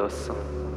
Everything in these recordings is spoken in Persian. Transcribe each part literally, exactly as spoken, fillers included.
داستان.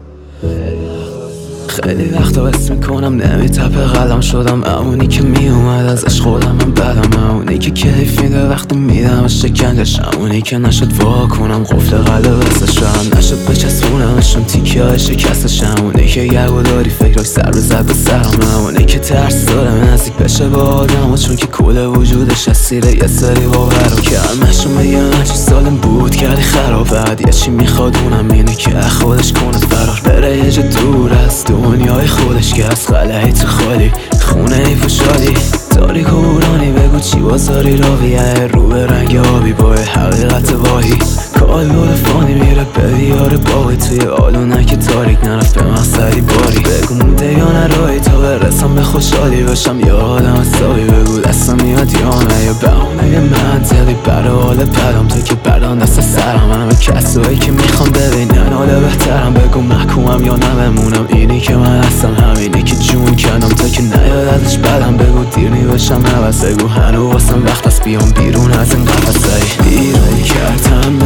خیلی وقتا حس میکنم نمیتپه قلم شدم، امونی که میومد ازش خودم من بدم، امونی که کیف میده وقتی میدم شکنجش، امونی که نشد وا کنم قفل قلب بستشم، نشد بچسبونمشم تیکه های شکستش، امونی که گرگو داری فکراش سر بزد به سرم، امونی که ترس داره نزدیک بشه با آدم، چون که کل وجودش اسیره یه سری باورو که همشون میگن هرچی سالم بود کردی خراب، بعد یه چی میخواد اونم اینه که خودش کنه فرار، بره یه جا دور از دنیای خودش که از خلایی تو خالی خونه ایف و شادی تاریک و بورانی، بگو چی بازاری راویه رو به رنگ آبی با حقیقت واهی، کال بود فانی میره به دیار باقی توی آلونک تاریک نرفت به مقصدی باری، بگو موده یا نرایی تا برسم به خوشحالی بشم یا آدم حسابی، بگو دستم میاد یا نه یا بهونه منطقی برای حال بدم، تو که بردان دست سرم همه کسایی که میخوام ببینن حال بهترم، بگو محکومم یا نممونم اینی که من هستم، همینی که جون کنم تا که نیاد ازش بدم، بگو دیرنی بشم نبست، بگو هنو واسم وقت است بیام بیرون از این قفصه، بیرون کردم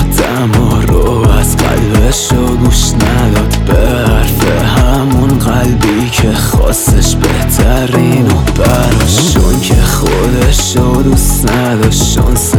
آدم ها رو از قلبش رو گوش نداد به حرف همون قلبی که خواستش بهترین و براشون که خودش رو دوست نداشت، شانس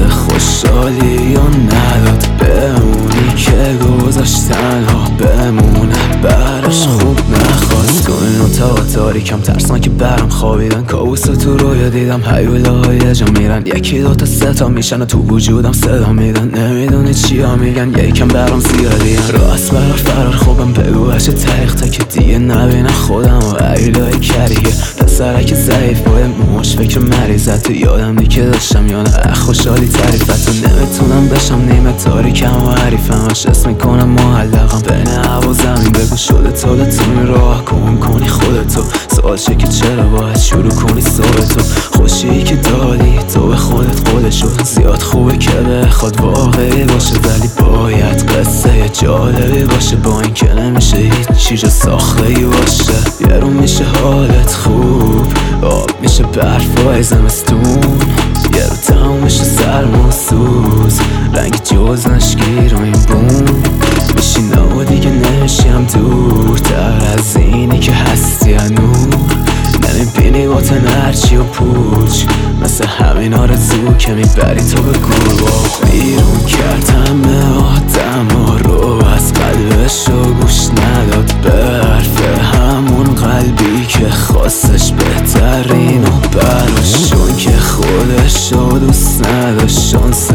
خوشحالی رو نداد به اونی که گذاشت تنها بمونه براش خوب نخواست، تو این اتاق تاریکم ترسان که برم خوابیدن، کابوس تو رویا دیدم هیوله های جا میرن، یکی دوتا سه تا میشن و تو وجودم صدا میدن، نمیدونی چیا میگن یکم برام زیادین، راست برار فرار خوبم بگو بشه طریق تا که دیگه نبینم خودم و هیوله کریه، پسرک ضعیف با موش فکر مریضت تو یادم دی که داشتم یا نه خوشحالی تعریفت و نمیتونم بشم نیمه تاریکم و حریفم هاش اسم میکنم معلقم بین هوا زمین، بگو شده تا بتونی راه کن کنی خودتو، سوال شه که چرا باید شروع کنی صبح تو، خوشی که دادی تو به خودت قولشو، زیاد خوبه که بخواد واقعی باشه ولی باید قصه جالبی باشه، با این که نمیشه هیچ چیز ساخته‌ای باشه، یه رو میشه حالت خوب آب میشه برفای زمستون، یه رو تموم میشه سرما و سوز رنگ جز نشگیر و این بوم، میشی نو دیگه نمیشیم دورتر از اینی که هستی نور، نمیبینی با تن هرچی و پوچ مثل همین آرزو که میبری تو به گور، بیرون کرد همه آدم ها رو از قلبش رو گوش نداد به حرف همون قلبی که خواستش بهترین و براشون که خودش رو دوست نداشت، شانس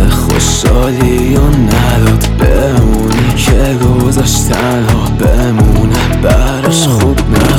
خوشحالی رو نداد به اونی که گذاشت تنها بمونه براش خوب نداشت.